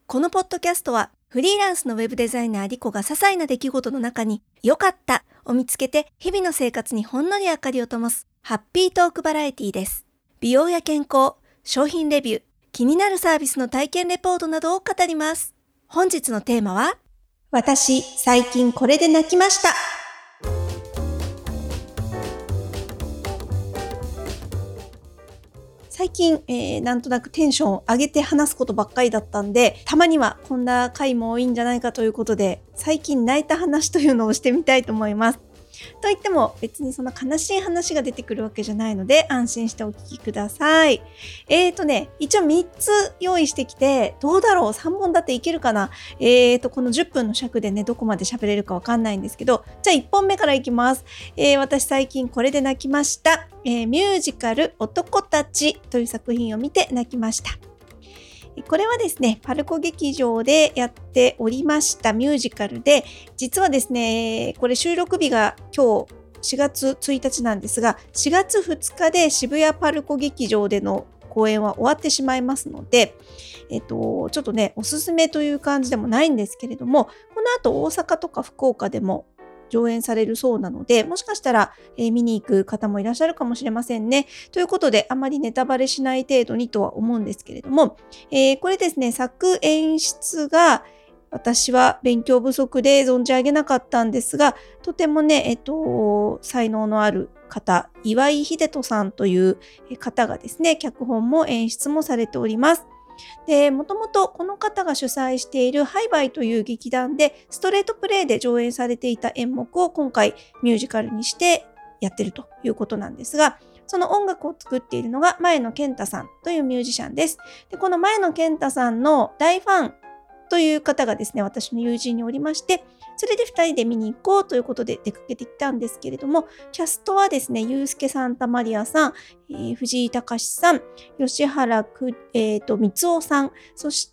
このポッドキャストはフリーランスのウェブデザイナーリコが些細な出来事の中に良かったを見つけて日々の生活にほんのり明かりを灯すハッピートークバラエティです。美容や健康、商品レビュー、気になるサービスの体験レポートなどを語ります。本日のテーマは、私最近これで泣きました。最近、なんとなくテンション上げて話すことばっかりだったんで、たまにはこんな回もいいんじゃないかということで、最近泣いた話というのをしてみたいと思います。といっても別にそんな悲しい話が出てくるわけじゃないので安心してお聞きください。一応3つ用意してきて、どうだろう ?3 本だっていけるかな。この10分の尺でね、どこまで喋れるかわかんないんですけど、じゃあ1本目からいきます。私最近これで泣きました。ミュージカル男たちという作品を見て泣きました。これはですね、パルコ劇場でやっておりましたミュージカルで、実はですね、これ収録日が今日4月1日なんですが、4月2日で渋谷パルコ劇場での公演は終わってしまいますので、ちょっとね、おすすめという感じでもないんですけれども、この後大阪とか福岡でも上演されるそうなので、もしかしたら、見に行く方もいらっしゃるかもしれませんね。ということで、あまりネタバレしない程度にとは思うんですけれども、これですね、作演出が私は勉強不足で存じ上げなかったんですが、とてもね、才能のある方、岩井秀人さんという方がですね、脚本も演出もされております。で、もともとこの方が主催しているハイバイという劇団でストレートプレイで上演されていた演目を今回ミュージカルにしてやってるということなんですが、その音楽を作っているのが前野健太さんというミュージシャンです。で、この前野健太さんの大ファンという方がですね、私の友人におりまして、それで2人で見に行こうということで出かけてきたんですけれども、キャストはですね、ユースケ・サンタマリアさん、藤井隆さん、吉原光夫さん、そして、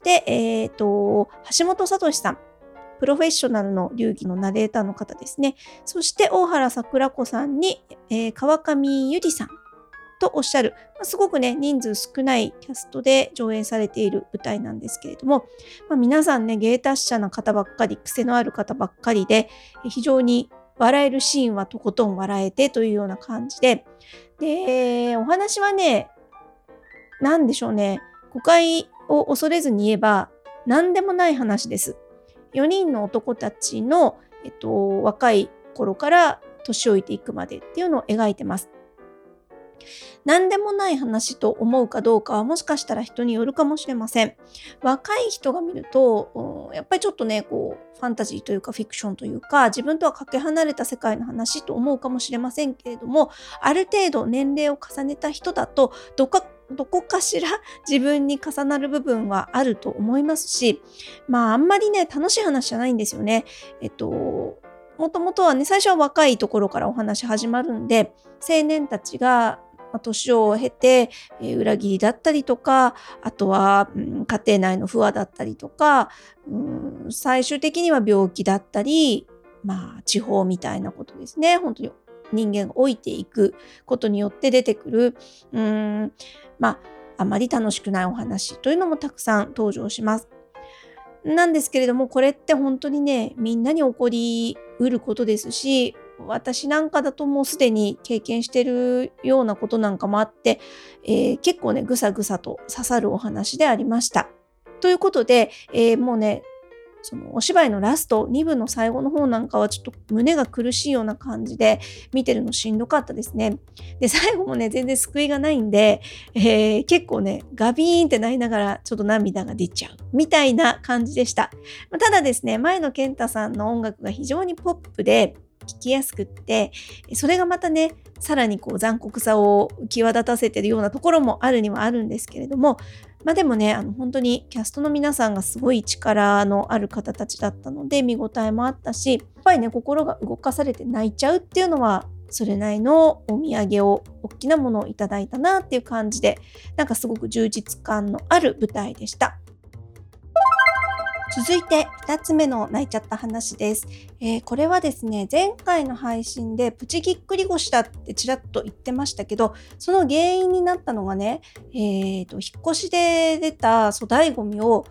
橋本聡さん、プロフェッショナルの流儀のナレーターの方ですね。そして大原桜子さんに、川上由里さんとおっしゃる、すごくね、人数少ないキャストで上演されている舞台なんですけれども、皆さんね、芸達者な方ばっかり、癖のある方ばっかりで、非常に笑えるシーンはとことん笑えてというような感じで、で、お話はね、なんでしょうね、誤解を恐れずに言えば、何でもない話です。4人の男たちの、若い頃から年老いていくまでっていうのを描いてます。何でもない話と思うかどうかはもしかしたら人によるかもしれません。若い人が見ると、やっぱりちょっとね、ファンタジーというかフィクションというか、自分とはかけ離れた世界の話と思うかもしれませんけれども、ある程度年齢を重ねた人だと、どこかしら自分に重なる部分はあると思いますし、あんまりね、楽しい話じゃないんですよね。もともとはね、最初は若いところからお話始まるんで、青年たちが年を経て、裏切りだったりとか、あとは、家庭内の不和だったりとか、最終的には病気だったり、地方みたいなことですね。本当に人間が老いていくことによって出てくる、あまり楽しくないお話というのもたくさん登場します。なんですけれども、これって本当にね、みんなに起こりうることですし、私なんかだともうすでに経験してるようなことなんかもあって、結構ね、ぐさぐさと刺さるお話でありました。ということで、もうね、そのお芝居のラスト、2部の最後の方なんかはちょっと胸が苦しいような感じで見てるのしんどかったですね。で、最後もね、全然救いがないんで、結構ね、ガビーンってなりながらちょっと涙が出ちゃうみたいな感じでした。ただですね、前野健太さんの音楽が非常にポップで、聴きやすくって、それがまたね、さらに残酷さを際立たせているようなところもあるにはあるんですけれども、でもね、本当にキャストの皆さんがすごい力のある方たちだったので、見応えもあったし、やっぱりね、心が動かされて泣いちゃうっていうのは、それなりのお土産を、大きなものをいただいたなっていう感じで、なんかすごく充実感のある舞台でした。続いて2つ目の泣いちゃった話です。これはですね、前回の配信でプチぎっくり腰だってちらっと言ってましたけど、その原因になったのがね、引っ越しで出た粗大ゴミを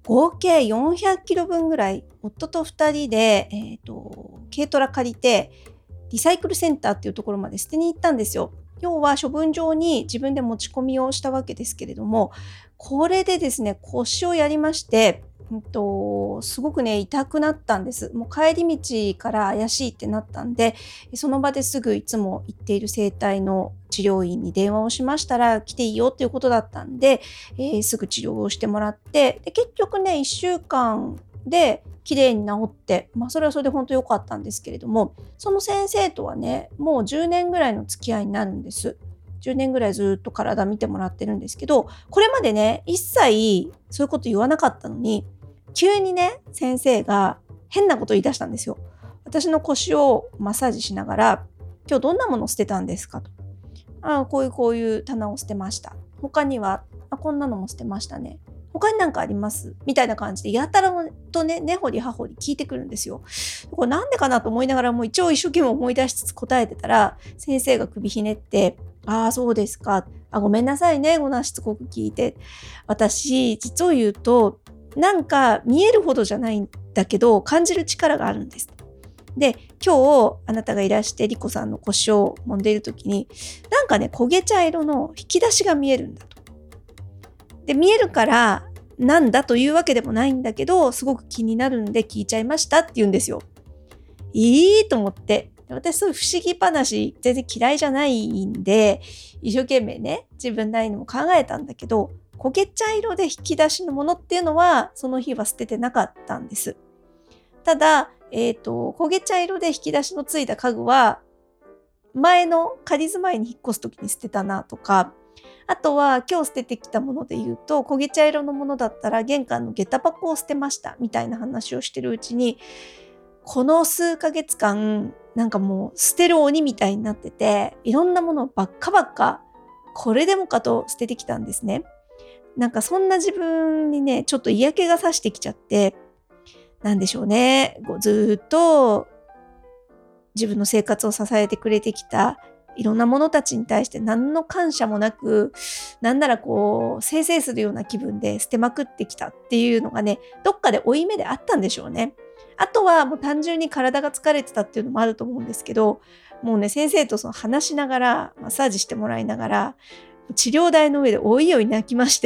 合計400キロ分ぐらい夫と2人で、軽トラ借りてリサイクルセンターっていうところまで捨てに行ったんですよ。要は処分場に自分で持ち込みをしたわけですけれども、これでですね、腰をやりまして、すごくね、痛くなったんです。もう帰り道から怪しいってなったんで、その場ですぐいつも行っている整体の治療院に電話をしましたら、来ていいよっていうことだったんで、すぐ治療をしてもらって、で結局ね、1週間で綺麗に治って、それはそれで本当良かったんですけれども、その先生とはね、もう10年ぐらいの付き合いになるんです。10年ぐらいずっと体見てもらってるんですけど、これまでね、一切そういうこと言わなかったのに、急にね、先生が変なこと言い出したんですよ。私の腰をマッサージしながら、今日どんなもの捨てたんですかと。こういう棚を捨てました。他には、こんなのも捨てましたね。他に何かありますみたいな感じで、やたらとね、根掘り葉掘り聞いてくるんですよ。これなんでかなと思いながらも一生懸命思い出しつつ答えてたら、先生が首ひねって、そうですか。ごめんなさいね。こんなしつこく聞いて。私、実を言うと、なんか見えるほどじゃないんだけど、感じる力があるんです。で、今日あなたがいらしてリコさんの腰を揉んでいるときに、なんかね、焦げ茶色の引き出しが見えるんだと。で、見えるからなんだというわけでもないんだけど、すごく気になるんで聞いちゃいましたって言うんですよ。いいと思って。私そういう不思議話全然嫌いじゃないんで、一生懸命ね、自分なりにも考えたんだけど、焦げ茶色で引き出しのものっていうのは、その日は捨ててなかったんです。ただ、焦げ茶色で引き出しのついた家具は、前の仮住まいに引っ越すときに捨てたなとか、あとは今日捨ててきたもので言うと、焦げ茶色のものだったら玄関の下駄箱を捨てましたみたいな話をしてるうちに、この数ヶ月間、なんかもう捨てる鬼みたいになってて、いろんなものばっかこれでもかと捨ててきたんですね。なんかそんな自分にね、ちょっと嫌気がさしてきちゃって、なんでしょうね。ずっと自分の生活を支えてくれてきたいろんなものたちに対して何の感謝もなく、なんならせいせいするような気分で捨てまくってきたっていうのがね、どっかで負い目であったんでしょうね。あとはもう単純に体が疲れてたっていうのもあると思うんですけど、もうね、先生と話しながら、マッサージしてもらいながら、治療台の上でおいおい泣きまして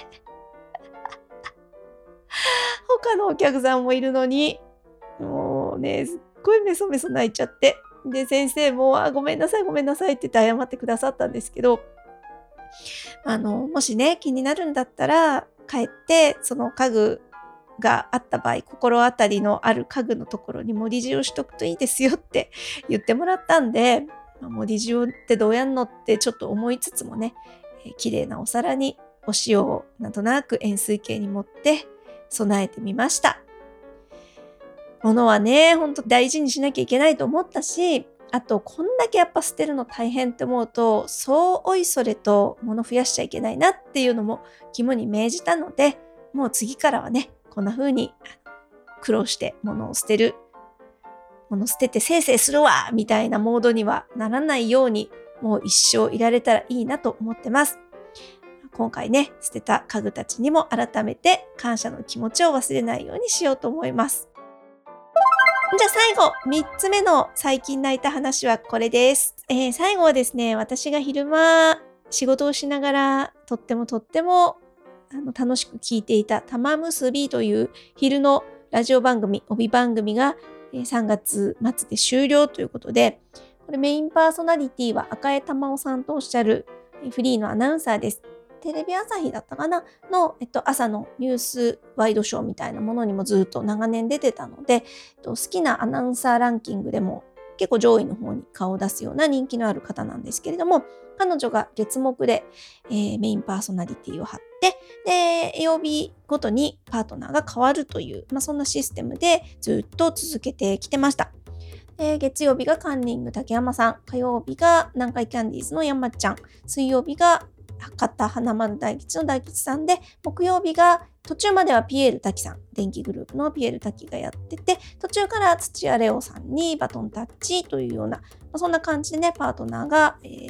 他のお客さんもいるのに、もうね、すっごいメソメソ泣いちゃって。で、先生も、ごめんなさいって言って謝ってくださったんですけど、もしね、気になるんだったら、帰って、その家具があった場合、心当たりのある家具のところに盛り塩しとくといいですよって言ってもらったんで、盛り塩ってどうやんのってちょっと思いつつもね、綺麗なお皿にお塩をなんとなく円錐形に盛って備えてみました。物はね、ほんと大事にしなきゃいけないと思ったし、あとこんだけやっぱ捨てるの大変って思うと、そうおいそれと物増やしちゃいけないなっていうのも肝に銘じたので、もう次からはね、こんな風に苦労して物を捨てる、物捨ててせいせいするわみたいなモードにはならないように、もう一生いられたらいいなと思ってます。今回ね、捨てた家具たちにも改めて感謝の気持ちを忘れないようにしようと思います。じゃあ最後、3つ目の最近泣いた話はこれです。最後はですね、私が昼間仕事をしながらとっても楽しく聞いていた玉結びという昼のラジオ番組、帯番組が3月末で終了ということで、これメインパーソナリティは赤江玉緒さんとおっしゃるフリーのアナウンサーです。テレビ朝日だったかなの、朝のニュースワイドショーみたいなものにもずっと長年出てたので、好きなアナウンサーランキングでも結構上位の方に顔を出すような人気のある方なんですけれども、彼女が月目で、メインパーソナリティを張って、で、曜日ごとにパートナーが変わるという、そんなシステムでずっと続けてきてました。月曜日がカンニング竹山さん、火曜日が南海キャンディーズの山ちゃん、水曜日が博多華丸大吉の大吉さんで、木曜日が途中まではピエール滝さん、電気グループのピエール滝がやってて、途中から土屋レオさんにバトンタッチというような、そんな感じでね、パートナーが、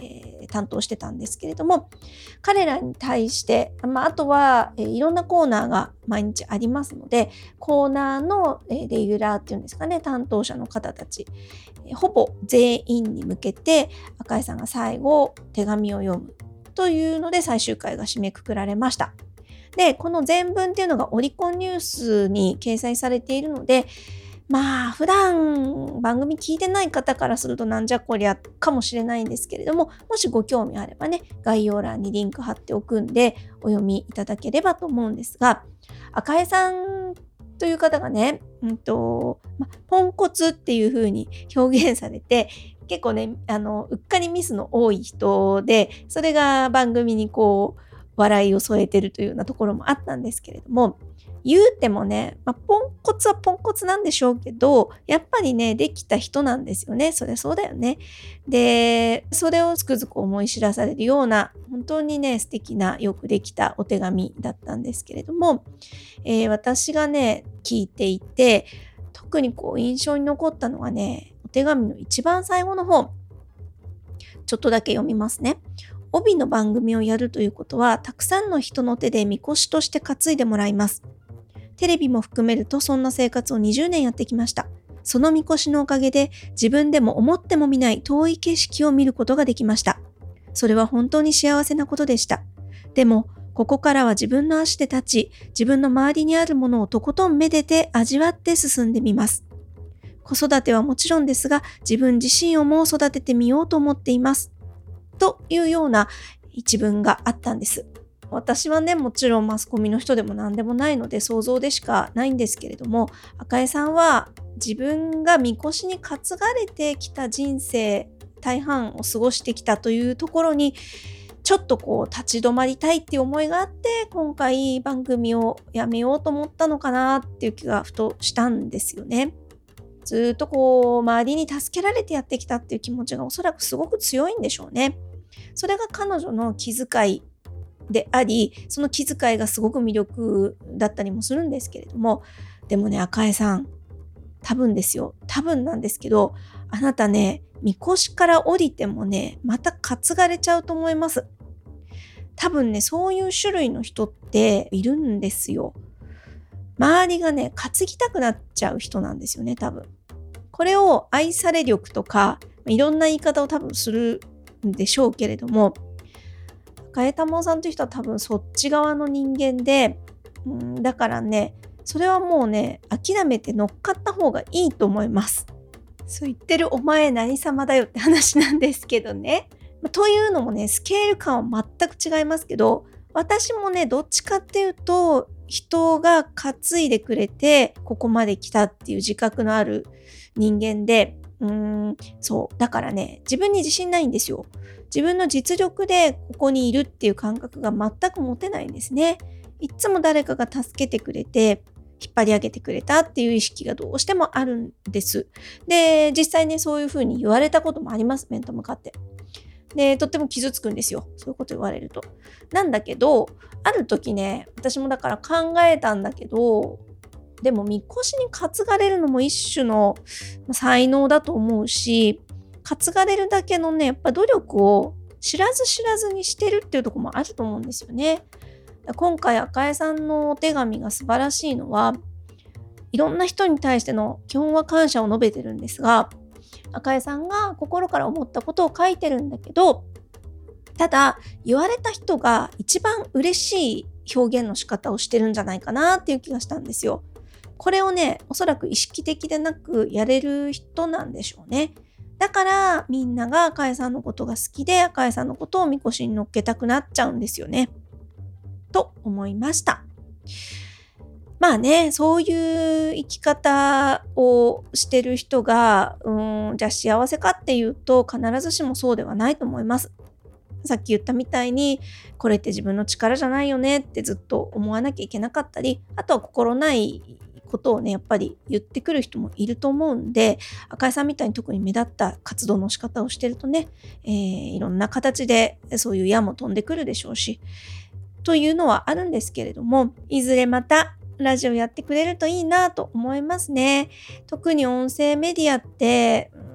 担当してたんですけれども、彼らに対して、あとは、いろんなコーナーが毎日ありますので、コーナーの、レギュラーっていうんですかね、担当者の方たち、ほぼ全員に向けて赤井さんが最後手紙を読むというので最終回が締めくくられました。で、この全文っていうのがオリコンニュースに掲載されているので、普段番組聞いてない方からするとなんじゃこりゃかもしれないんですけれども、もしご興味あればね、概要欄にリンク貼っておくんでお読みいただければと思うんですが、赤江さんという方がね、ポンコツっていう風に表現されて、結構ね、うっかりミスの多い人で、それが番組に笑いを添えてるというようなところもあったんですけれども、言うてもね、ポンコツはポンコツなんでしょうけど、やっぱりね、できた人なんですよね。そりゃそうだよね。で、それをつくづく思い知らされるような、本当にね、素敵な、よくできたお手紙だったんですけれども、私がね、聞いていて、特に印象に残ったのがね、お手紙の一番最後の方、ちょっとだけ読みますね。帯の番組をやるということは、たくさんの人の手でみこしとして担いでもらいます。テレビも含めるとそんな生活を20年やってきました。そのみこしのおかげで自分でも思ってもみない遠い景色を見ることができました。それは本当に幸せなことでした。でも、ここからは自分の足で立ち、自分の周りにあるものをとことんめでて味わって進んでみます。子育てはもちろんですが、自分自身をも育ててみようと思っています。というような一文があったんです。私はね、もちろんマスコミの人でも何でもないので想像でしかないんですけれども、赤江さんは自分がみこしに担がれてきた人生大半を過ごしてきたというところにちょっと立ち止まりたいっていう思いがあって、今回番組をやめようと思ったのかなっていう気がふとしたんですよね。ずっと周りに助けられてやってきたっていう気持ちがおそらくすごく強いんでしょうね。それが彼女の気遣いであり、その気遣いがすごく魅力だったりもするんですけれども、でもね、赤江さん、多分なんですけど、あなたね、みこしから降りてもね、また担がれちゃうと思います。多分ね、そういう種類の人っているんですよ。周りがね、担ぎたくなっちゃう人なんですよね、多分。これを愛され力とか、いろんな言い方を多分するんでしょうけれども、赤江珠緒さんという人は多分そっち側の人間で、だからね、それはもうね、諦めて乗っかった方がいいと思います。そう言ってるお前何様だよって話なんですけどね。というのもね、スケール感は全く違いますけど、私もね、どっちかっていうと、人が担いでくれて、ここまで来たっていう自覚のある人間で、だからね、自分に自信ないんですよ。自分の実力でここにいるっていう感覚が全く持てないんですね。いつも誰かが助けてくれて、引っ張り上げてくれたっていう意識がどうしてもあるんです。で、実際ね、そういうふうに言われたこともあります、面と向かって。で、とっても傷つくんですよ。そういうこと言われると。なんだけど、ある時ね、私もだから考えたんだけど、でも、みこしに担がれるのも一種の才能だと思うし、担がれるだけのね、やっぱ努力を知らず知らずにしてるっていうところもあると思うんですよね。今回赤江さんのお手紙が素晴らしいのは、いろんな人に対しての基本は感謝を述べてるんですが、赤江さんが心から思ったことを書いてるんだけど、ただ言われた人が一番嬉しい表現の仕方をしてるんじゃないかなっていう気がしたんですよ。これをね、おそらく意識的でなくやれる人なんでしょうね。だからみんなが赤江さんのことが好きで、赤江さんのことをみこしに乗っけたくなっちゃうんですよね。と思いました。まあね、そういう生き方をしてる人が、じゃあ幸せかっていうと必ずしもそうではないと思います。さっき言ったみたいに、これって自分の力じゃないよねってずっと思わなきゃいけなかったり、あとは心ないことをね、やっぱり言ってくる人もいると思うんで、赤井さんみたいに特に目立った活動の仕方をしてるとね、いろんな形でそういう矢も飛んでくるでしょうし、というのはあるんですけれども、いずれまたラジオやってくれるといいなと思いますね。特に音声メディアって、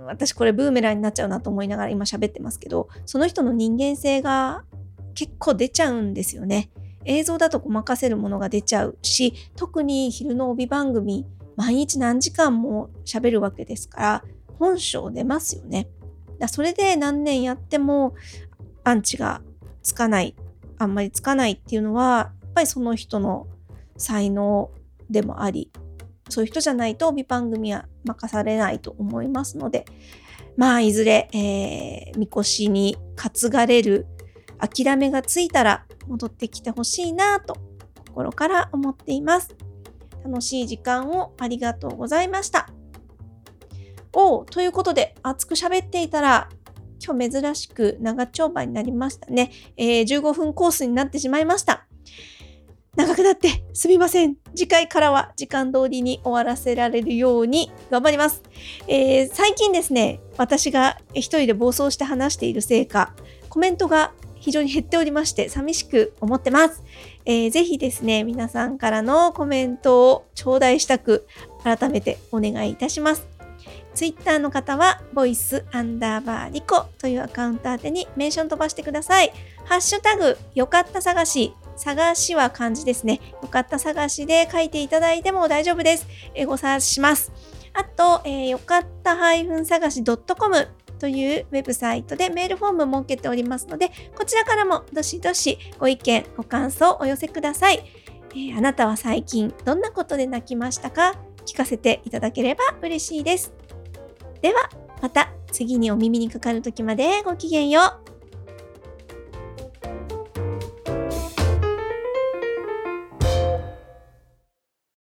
私これブーメランになっちゃうなと思いながら今喋ってますけど、その人の人間性が結構出ちゃうんですよね。映像だとごまかせるものが出ちゃうし、特に昼の帯番組、毎日何時間も喋るわけですから、本性出ますよね。それで何年やってもアンチがつかない、あんまりつかないっていうのは、やっぱりその人の才能でもあり、そういう人じゃないと帯番組は任されないと思いますので、いずれ、みこしに担がれる諦めがついたら戻ってきてほしいなと心から思っています。楽しい時間をありがとうございました。ということで熱く喋っていたら今日珍しく長丁場になりましたね。15分コースになってしまいました。長くなってすみません。次回からは時間通りに終わらせられるように頑張ります。最近ですね、私が一人で暴走して話しているせいか、コメントが非常に減っておりまして寂しく思ってます。ぜひですね、皆さんからのコメントを頂戴したく改めてお願いいたします。ツイッターの方はvoice_rico というアカウント宛てにメンション飛ばしてください。ハッシュタグよかった探し、探しは漢字ですね。よかった探しで書いていただいても大丈夫です。ご察します。あと、よかった探し .com というウェブサイトでメールフォーム設けておりますので、こちらからもどしどしご意見、ご感想お寄せください。あなたは最近どんなことで泣きましたか？聞かせていただければ嬉しいです。ではまた次にお耳にかかる時までごきげんよう。